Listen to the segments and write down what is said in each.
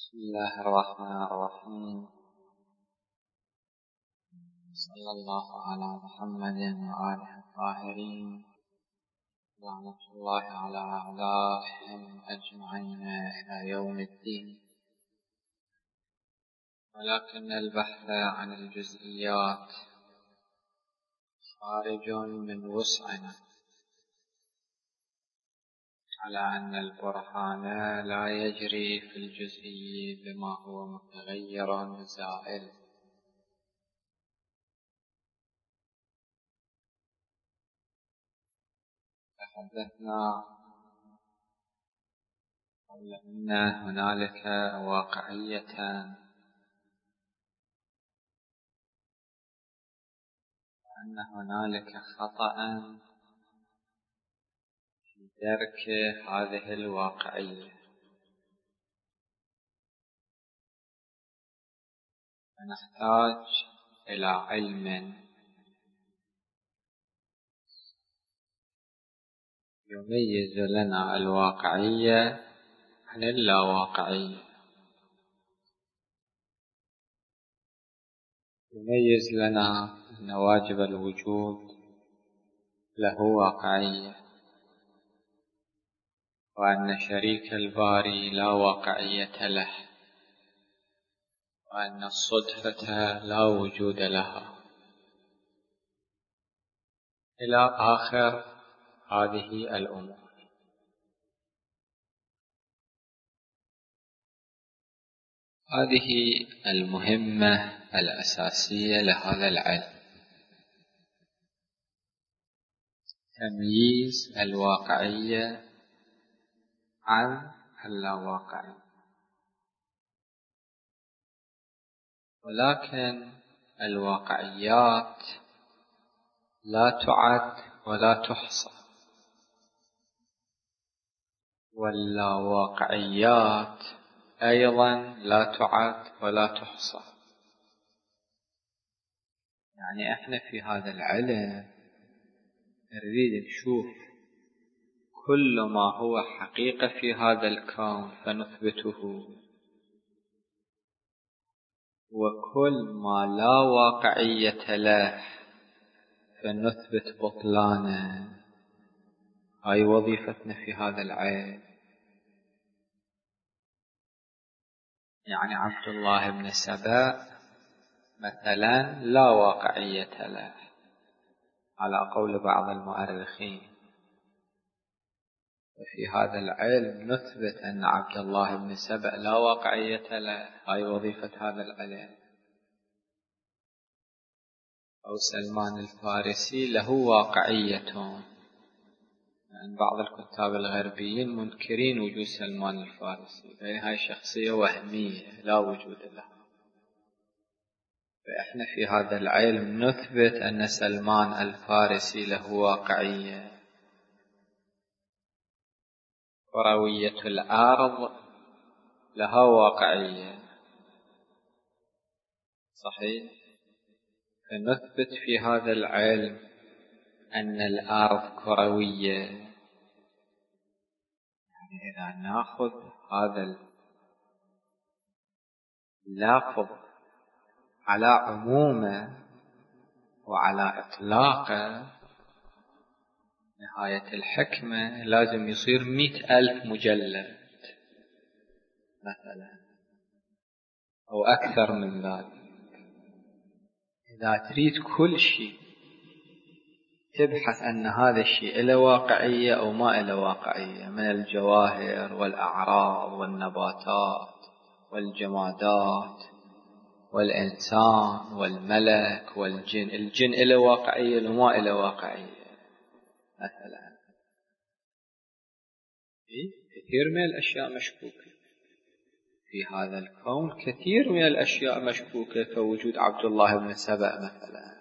بسم الله الرحمن الرحيم. صلى الله على محمد وآله الطاهرين، لعنة الله على أعدائهم أجمعين إلى يوم الدين. ولكن البحث عن الجزئيات خارج من وسعنا، على أن البرهان لا يجري في الجزئي بما هو متغير زائل. تحدثنا قبل أن هنالك واقعية، وأن هنالك خطأ في درك هذه الواقعية، فنحتاج إلى علم يميز لنا الواقعية عن اللاواقعية، يميز لنا أن واجب الوجود له واقعية، وأن شريك الباري لا واقعية له، وأن الصدفة لا وجود لها، إلى آخر هذه الأمور. هذه المهمة الأساسية لهذا العلم، تمييز الواقعية عن اللاواقعية. ولكن الواقعيات لا تعد ولا تحصى، واللاواقعيات أيضا لا تعد ولا تحصى. يعني احنا في هذا العلم نريد نشوف كل ما هو حقيقة في هذا الكون فنثبته، وكل ما لا واقعية له فنثبت بطلانه. هاي وظيفتنا في هذا العلم. يعني عبد الله بن سبأ مثلا لا واقعية له على قول بعض المؤرخين، وفي هذا العلم نثبت أن عبد الله بن سبأ لا واقعية له. هاي وظيفة هذا العلم. أو سلمان الفارسي له واقعية، يعني بعض الكتاب الغربيين منكرين وجود سلمان الفارسي، هاي شخصية وهمية لا وجود لها. فإحنا في هذا العلم نثبت أن سلمان الفارسي له واقعية. كروية الأرض لها واقعية، صحيح؟ فنثبت في هذا العلم أن الأرض كروية. يعني إذا نأخذ هذا اللفظ على عمومه وعلى إطلاقه، نهاية الحكمة لازم يصير 100,000 مجلد مثلا أو أكثر من ذلك. إذا تريد كل شيء تبحث أن هذا الشيء له واقعية أو ما له واقعية، من الجواهر والأعراض والنباتات والجمادات والإنسان والملك والجن. الجن له واقعية وما له واقعية مثلا. كثير من الأشياء مشكوكة في هذا الكون، كثير من الأشياء مشكوكة، كوجود عبد الله بن سبأ مثلا.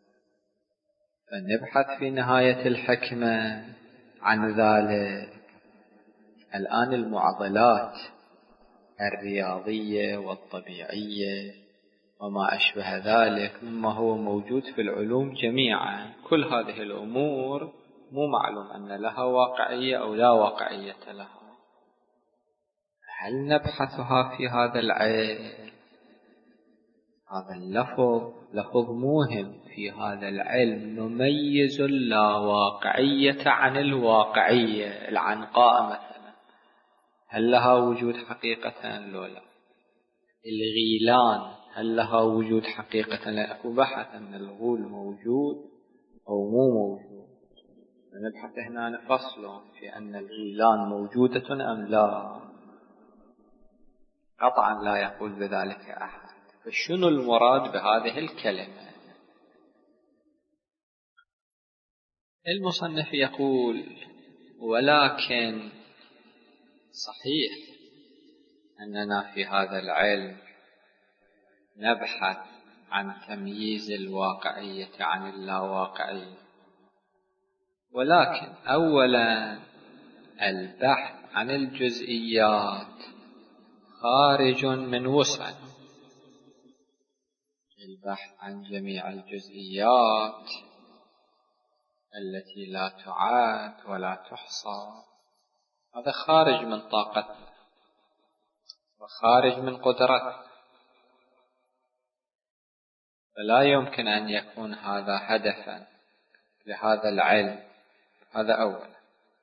فنبحث في نهاية الحكمة عن ذلك. الآن المعضلات الرياضية والطبيعية وما أشبه ذلك مما هو موجود في العلوم جميعا، كل هذه الأمور مو معلوم أن لها واقعية أو لا واقعية لها. هل نبحثها في هذا العلم؟ هذا لفظ مهم في هذا العلم. نميز اللاواقعية عن الواقعية. العنقاء مثلا هل لها وجود حقيقة لو لا؟ الغيلان هل لها وجود حقيقة؟ لا. أكو بحث أن الغول موجود أو مو موجود. نبحث هنا نفصل في أن الغيلان موجودة أم لا. قطعا لا يقول بذلك أحد. فشنو المراد بهذه الكلمة؟ المصنف يقول: ولكن صحيح أننا في هذا العلم نبحث عن تمييز الواقعية عن اللاواقعية، ولكن أولا البحث عن الجزئيات خارج من وسع. البحث عن جميع الجزئيات التي لا تعاد ولا تحصى هذا خارج من طاقتنا وخارج من قدرتنا، فلا يمكن أن يكون هذا هدفا لهذا العلم. هذا أولا.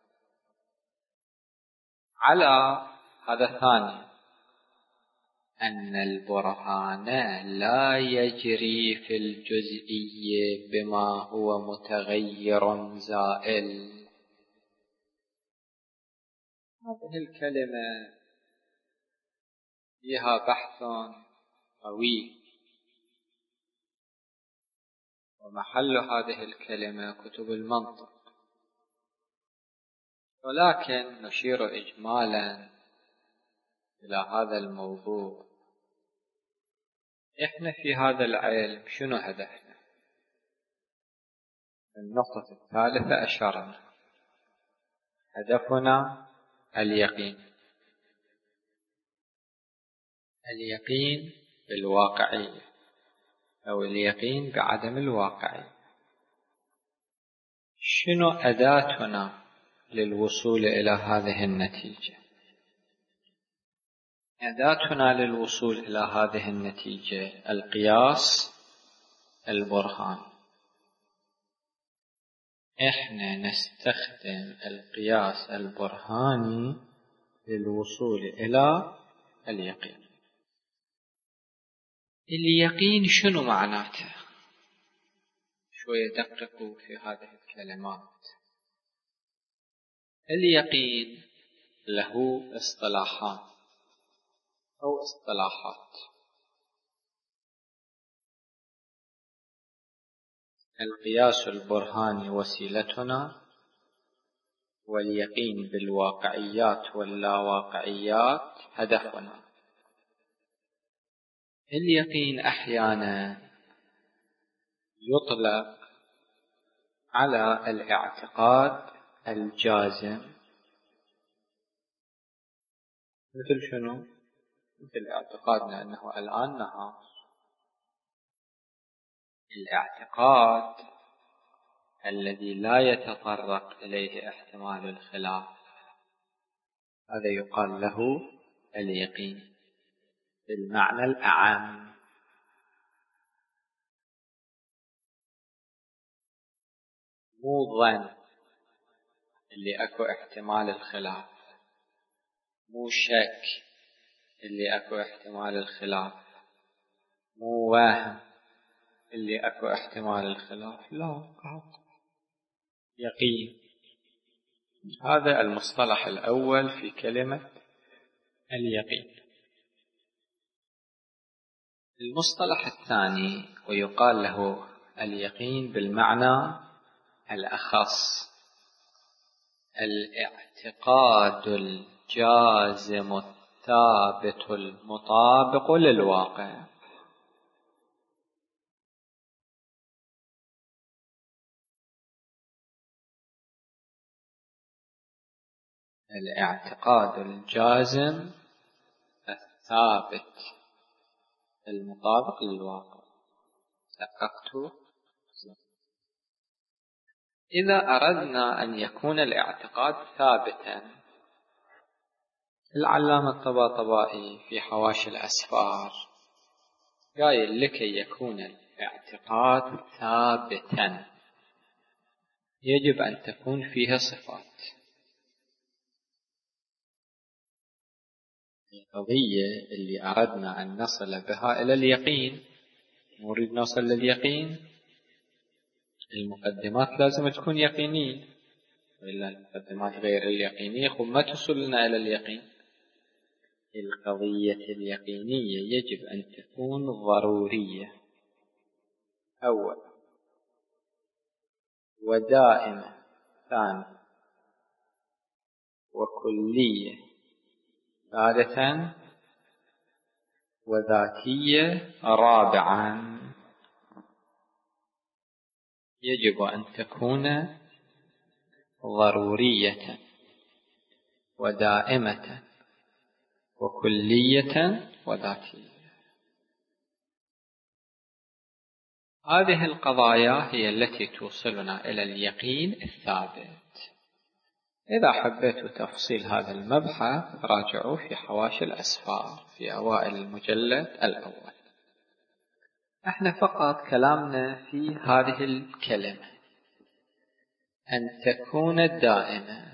على هذا ثاني أن البرهان لا يجري في الجزئية بما هو متغير زائل. هذه الكلمة فيها بحث قوي، ومحل هذه الكلمة كتب المنطق، ولكن نشير إجمالا إلى هذا الموضوع. إحنا في هذا العلم شنو هدفنا؟ النقطة الثالثة أشرنا هدفنا اليقين بالواقعية أو اليقين بعدم الواقعية. شنو أداتنا للوصول إلى هذه النتيجة؟ أداتنا للوصول إلى هذه النتيجة القياس البرهاني. إحنا نستخدم القياس البرهاني للوصول إلى اليقين. اليقين شنو معناته؟ شوية دققوا في هذه الكلمات. اليقين له اصطلاحان أو اصطلاحات. القياس البرهاني وسيلتنا، واليقين بالواقعيات واللاواقعيات هدفنا. اليقين أحيانا يطلق على الاعتقاد الجازم. مثل شنو؟ مثل اعتقادنا أنه الآن نهار. الاعتقاد الذي لا يتطرق إليه احتمال الخلاف هذا يقال له اليقين بالمعنى الأعم. مو ظن اللي أكو احتمال الخلاف، مو شك اللي أكو احتمال الخلاف، مو وهم اللي أكو احتمال الخلاف، لا، يقين. هذا المصطلح الأول في كلمة اليقين. المصطلح الثاني ويقال له اليقين بالمعنى الأخص الاعتقاد الجازم الثابت المطابق للواقع. الاعتقاد الجازم الثابت المطابق للواقع. دققت؟ إذا أردنا أن يكون الاعتقاد ثابتا العلامة الطباطبائي في حواشي الأسفار قايل لكي يكون الاعتقاد ثابتا يجب أن تكون فيها صفات. القضية اللي أردنا أن نصل بها إلى اليقين، نريد نصل لليقين، المقدمات لازم تكون يقينية، وإلا المقدمات غير اليقينية ما توصلنا إلى اليقين. القضية اليقينية يجب أن تكون ضرورية أول، ودائمة ثاني، وكلية ثالثا، وذاتية رابعا. يجب أن تكون ضرورية ودائمة وكلية وذاتية. هذه القضايا هي التي توصلنا إلى اليقين الثابت. إذا حبيتوا تفصيل هذا المبحث راجعوا في حواشي الأسفار في أوائل المجلد الأول. احنا فقط كلامنا في هذه الكلمة أن تكون دائمة،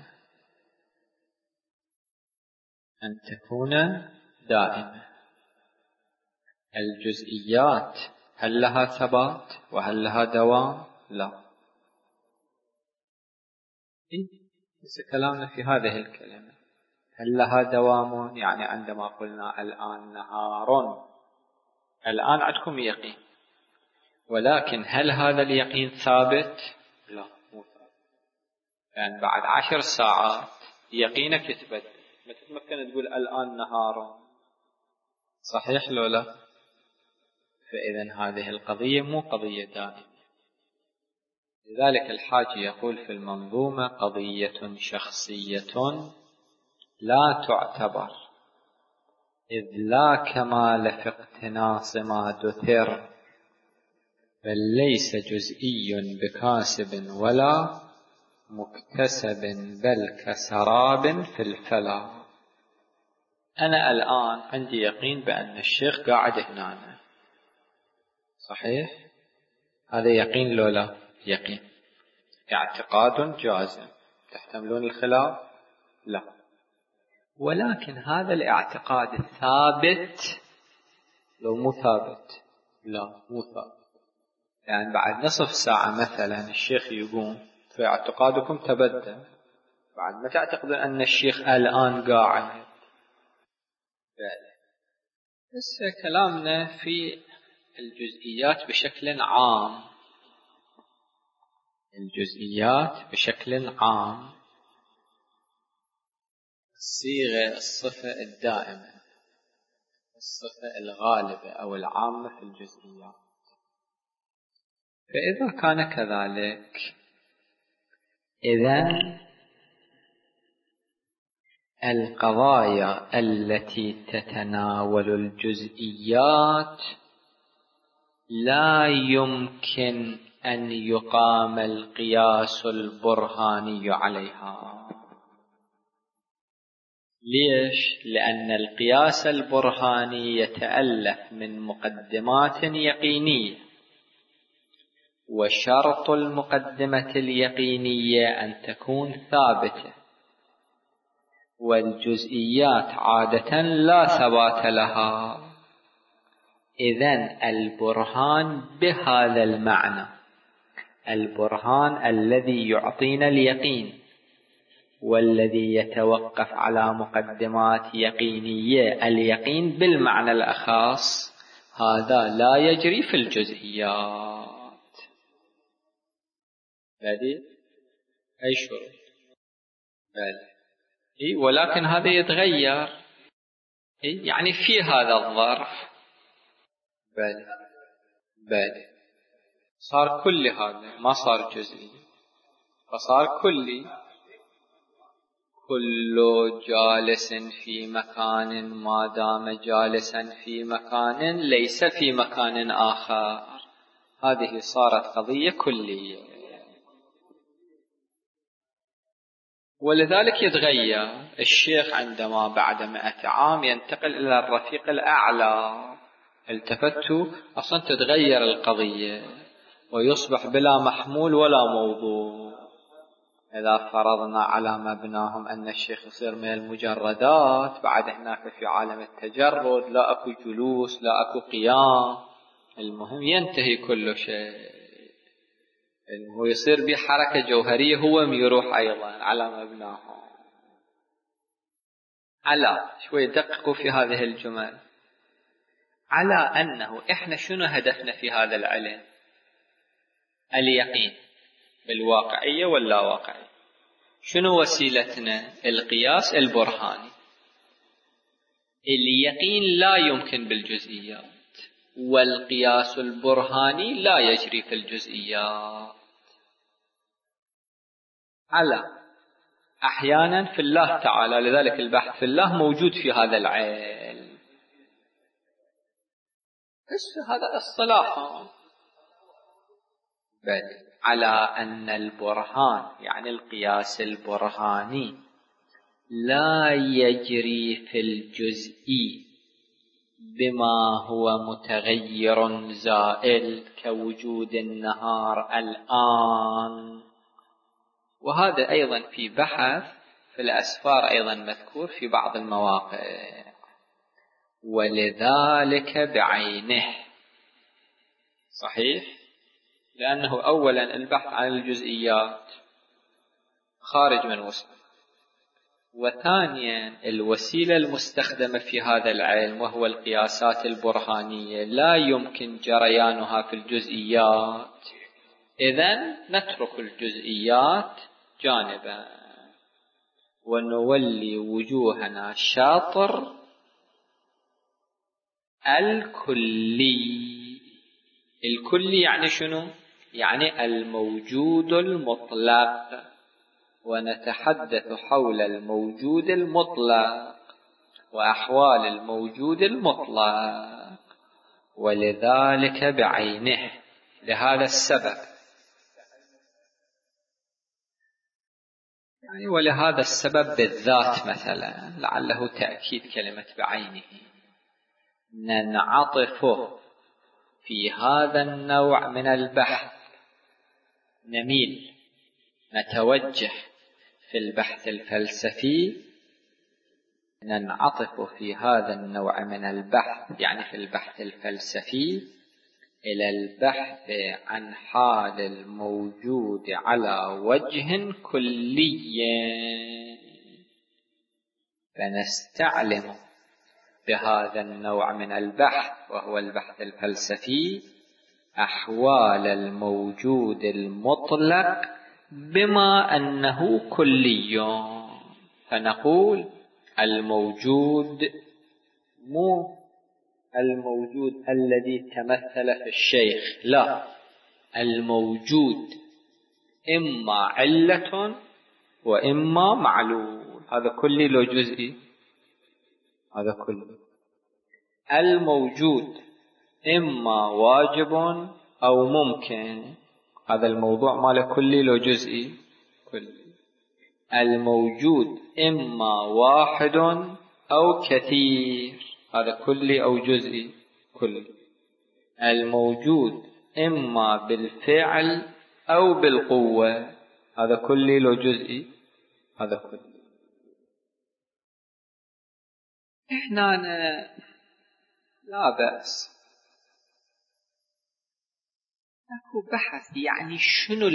أن تكون دائمة. الجزئيات هل لها ثبات وهل لها دوام؟ لا. بس كلامنا في هذه الكلمة هل لها دوام، يعني عندما قلنا الآن نهار، الآن عندكم يقين، ولكن هل هذا اليقين ثابت؟ لا، مو ثابت. يعني بعد 10 ساعات يقينك يتبدل، ما تتمكن تقول الآن نهار، صحيح لو لا؟ فإذا هذه القضية مو قضية دائمة. لذلك الحاجي يقول في المنظومة: قضية شخصية لا تعتبر، إذ لا كمال في اقتناص ما دثر، بل ليس جزئي بكاسب ولا مكتسب، بل كسراب في الفلا. أنا الآن عندي يقين بأن الشيخ قاعد هنا، صحيح؟ هذا يقين لو لا؟ يقين، اعتقاد جازم. تحتملون الخلاف؟ لا. ولكن هذا الاعتقاد ثابت لو مو ثابت؟ لا، مو ثابت. يعني بعد نصف ساعة مثلا الشيخ يقوم، في اعتقادكم تبدل، بعد ما تعتقدون أن الشيخ الآن قاعد. بس كلامنا في الجزئيات بشكل عام، الجزئيات بشكل عام، الصيغة الصفة الدائمة، الصفة الغالبة أو العامة في الجزئيات. فإذا كان كذلك، إذن القضايا التي تتناول الجزئيات لا يمكن أن يقام القياس البرهاني عليها. ليش؟ لأن القياس البرهاني يتألف من مقدمات يقينية، وشرط المقدمة اليقينية أن تكون ثابتة، والجزئيات عادة لا ثبات لها. إذن البرهان بهذا المعنى، البرهان الذي يعطينا اليقين والذي يتوقف على مقدمات يقينية، اليقين بالمعنى الأخص، هذا لا يجري في الجزئيات. هذه أي شروط؟ ولكن هذا يتغير، يعني في هذا الظرف بل صار كل هذا، ما صار جزئي، فصار كلي. كل جالس في مكان ما دام جالسا في مكان ليس في مكان آخر، هذه صارت قضية كلية. ولذلك يتغير الشيخ عندما بعد 100 عام ينتقل إلى الرفيق الأعلى. التفتوا أصلا تتغير القضية ويصبح بلا محمول ولا موضوع. إذا فرضنا على مبناهم أن الشيخ يصير من المجردات، بعد هناك في عالم التجرد لا أكو جلوس لا أكو قيام، المهم ينتهي كل شيء، هو يصير بحركة جوهرية، هو يروح أيضا على مبناهم. على شوي دققوا في هذه الجمل، على أنه إحنا شنو هدفنا في هذا العلم؟ اليقين بالواقعية واللا واقعية. شنو وسيلتنا؟ القياس البرهاني. اليقين لا يمكن بالجزئيات، والقياس البرهاني لا يجري في الجزئيات. على أحيانا في الله تعالى، لذلك البحث في الله موجود في هذا العلم. بس هذا الصلاح بل على أن البرهان يعني القياس البرهاني لا يجري في الجزئي بما هو متغير زائل كوجود النهار الآن. وهذا أيضا في بحث في الأسفار أيضا مذكور في بعض المواقع. ولذلك بعينه صحيح، لأنه أولا البحث عن الجزئيات خارج من وسط، وثانيا الوسيلة المستخدمة في هذا العلم وهو القياسات البرهانية لا يمكن جريانها في الجزئيات، إذن نترك الجزئيات جانبا ونولي وجوهنا شاطر الكلي. الكلي يعني شنو؟ يعني الموجود المطلق، ونتحدث حول الموجود المطلق وأحوال الموجود المطلق. ولذلك بعينه، لهذا السبب يعني ولهذا السبب بالذات مثلا لعله تأكيد كلمة بعينه، ننعطف في هذا النوع من البحث، نميل نتوجه في البحث الفلسفي، ننعطف في هذا النوع من البحث يعني في البحث الفلسفي إلى البحث عن حال الموجود على وجه كلي، فنستعلم بهذا النوع من البحث وهو البحث الفلسفي أحوال الموجود المطلق بما أنه كلي. فنقول الموجود مو الموجود الذي تمثل في الشيخ، لا، الموجود إما علة وإما معلول، هذا كلي لو جزئي، هذا كلي. الموجود إما واجب أو ممكن، هذا الموضوع ماله كلي لو جزئي، كلي. الموجود إما واحد أو كثير، هذا كلي أو جزئي، كلي. الموجود إما بالفعل أو بالقوة، هذا كلي لو جزئي، هذا كلي. إحنا لا بأس أكو بحث يعني شنو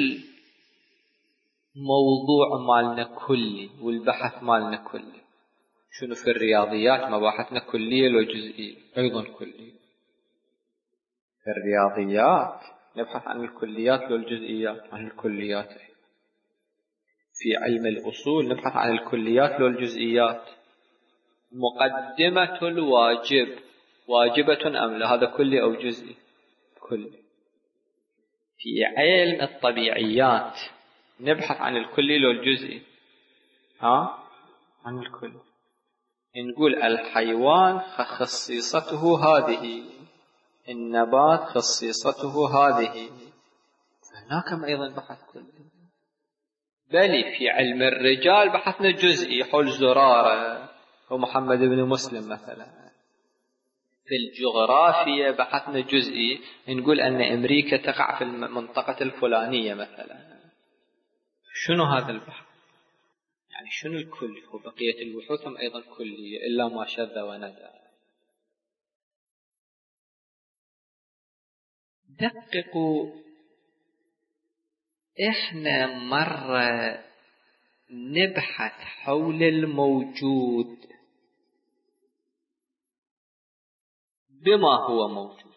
الموضوع مالنا كلي والبحث مالنا كلي. شنو في الرياضيات مباحثنا كلية لو جزئية، أيضا كلية. في الرياضيات نبحث عن الكليات لو الجزئيات، عن الكليات. في علم الأصول نبحث عن الكليات لو الجزئيات. مقدمة الواجب واجبة أم لا، هذا كلي أو جزئي، كلي. في علم الطبيعيات نبحث عن الكلي لو الجزئي، عن الكلي. نقول الحيوان خصيصته هذه، النبات خصيصته هذه، فهناك أيضا بحث كلي. بل في علم الرجال بحثنا جزئي حول زرارة ومحمد بن مسلم مثلا. في الجغرافيا بحثنا جزئي، نقول أن أمريكا تقع في المنطقة الفلانية مثلا. شنو هذا البحث؟ يعني شنو الكل؟ وبقية البحوث أيضا كلية إلا ما شذ وندى. دققوا، إحنا مرة نبحث حول الموجود بما هو موجود،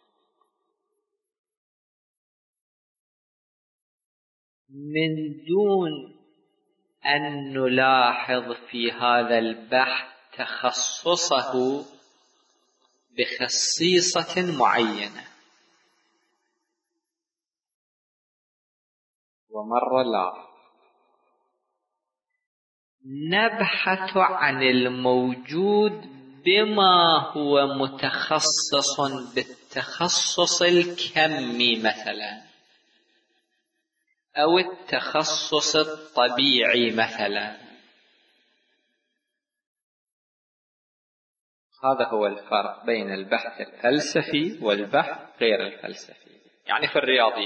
من دون أن نلاحظ في هذا البحث تخصصه بخصيصة معينة. ومرة لا، نبحث عن الموجود بما هو متخصص بالتخصص الكمي مثلا، أو التخصص الطبيعي مثلا. هذا هو الفرق بين البحث الفلسفي والبحث غير الفلسفي. يعني في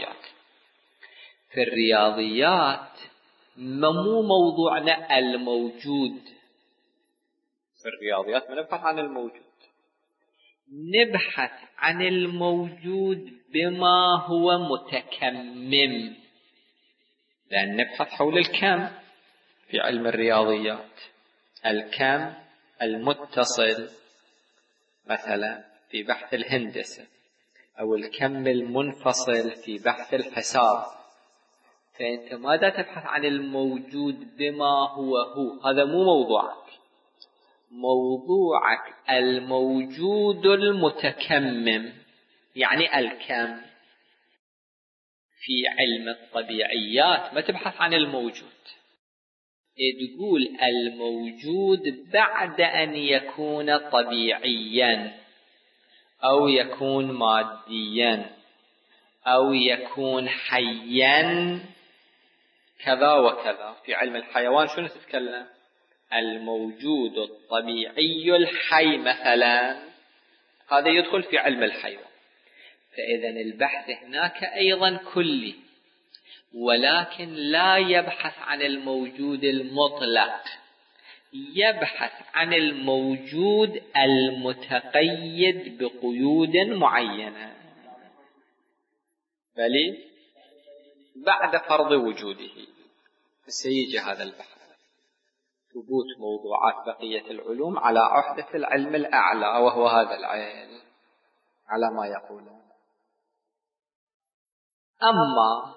الرياضيات مو موضوعنا الموجود. في الرياضيات ما نبحث عن الموجود، نبحث عن الموجود بما هو متكمم، لأن نبحث حول الكم في علم الرياضيات، الكم المتصل مثلا في بحث الهندسة، أو الكم المنفصل في بحث الحساب. فأنت ماذا تبحث عن الموجود بما هو، هذا مو موضوعك. موضوعك الموجود المتكمم، يعني الكم. في علم الطبيعيات ما تبحث عن الموجود، تقول الموجود بعد أن يكون طبيعيا، أو يكون ماديا، أو يكون حيا كذا وكذا. في علم الحيوان شنو تتكلم؟ الموجود الطبيعي الحي مثلا، هذا يدخل في علم الحيوان. فإذا البحث هناك أيضا كلي، ولكن لا يبحث عن الموجود المطلق، يبحث عن الموجود المتقيد بقيود معينة، بل بعد فرض وجوده. فسيجي هذا البحث ثبوت موضوعات بقية العلوم على عهدة العلم الأعلى، وهو هذا العلم على ما يقولون. أما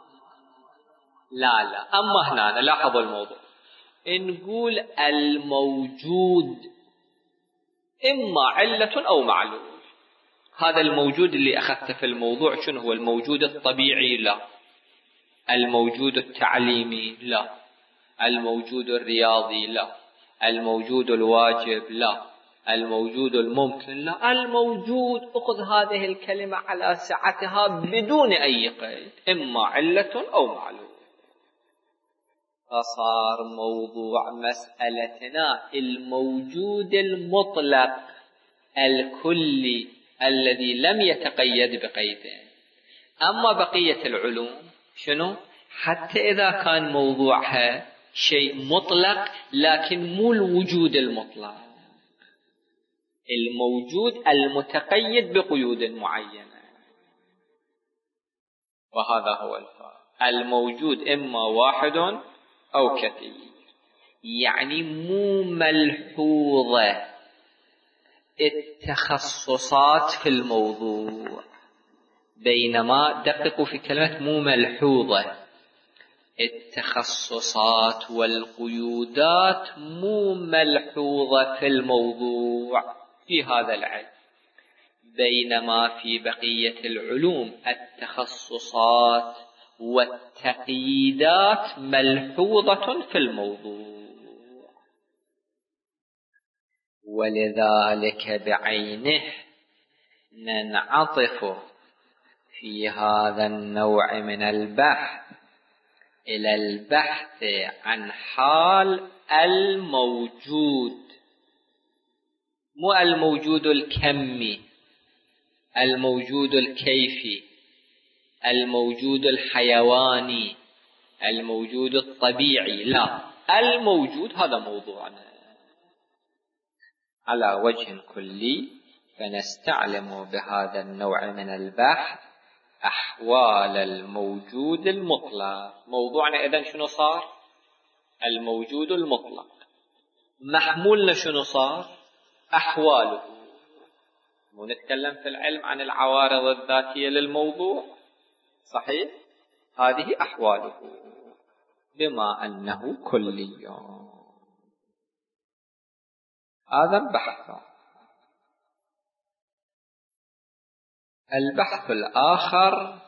أما هنا لاحظوا الموضوع، نقول الموجود إما علة أو معلول. هذا الموجود اللي أخذته في الموضوع شنو هو؟ الموجود الطبيعي؟ لا. الموجود التعليمي؟ لا. الموجود الرياضي؟ لا. الموجود الواجب؟ لا. الموجود الممكن؟ لا. الموجود، أخذ هذه الكلمة على سعتها بدون أي قيد، إما علة أو معلول. فصار موضوع مسألتنا الموجود المطلق الكلي الذي لم يتقيد بقيدين. أما بقية العلوم شنو؟ حتى إذا كان موضوعها شيء مطلق، لكن مو الوجود المطلق، الموجود المتقيد بقيود معينة. وهذا هو الفرق. الموجود إما واحد أو كثير، يعني مو ملحوظة التخصصات في الموضوع. بينما دققوا في كلمة مو ملحوظة، التخصصات والقيودات مو ملحوظة في الموضوع في هذا العلم. بينما في بقية العلوم التخصصات والتقييدات ملحوظة في الموضوع. ولذلك بعينه ننعطف في هذا النوع من البحث إلى البحث عن حال الموجود، مو الموجود الكمي، الموجود الكيفي، الموجود الحيواني، الموجود الطبيعي، لا، الموجود هذا موضوعنا على وجه كلي. فنستعلم بهذا النوع من البحث أحوال الموجود المطلق. موضوعنا إذن شنو صار؟ الموجود المطلق. محمولنا شنو صار؟ أحواله. ونتكلم في العلم عن العوارض الذاتية للموضوع، صحيح؟ هذه أحواله بما أنه كلي. هذا البحث. البحث الآخر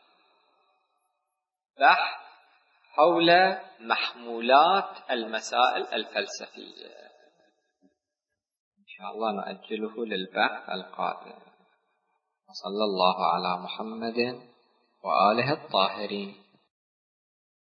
بحث حول محمولات المسائل الفلسفية، إن شاء الله نؤجله للبحث القادم. وصلى الله على محمد وآله الطاهرين.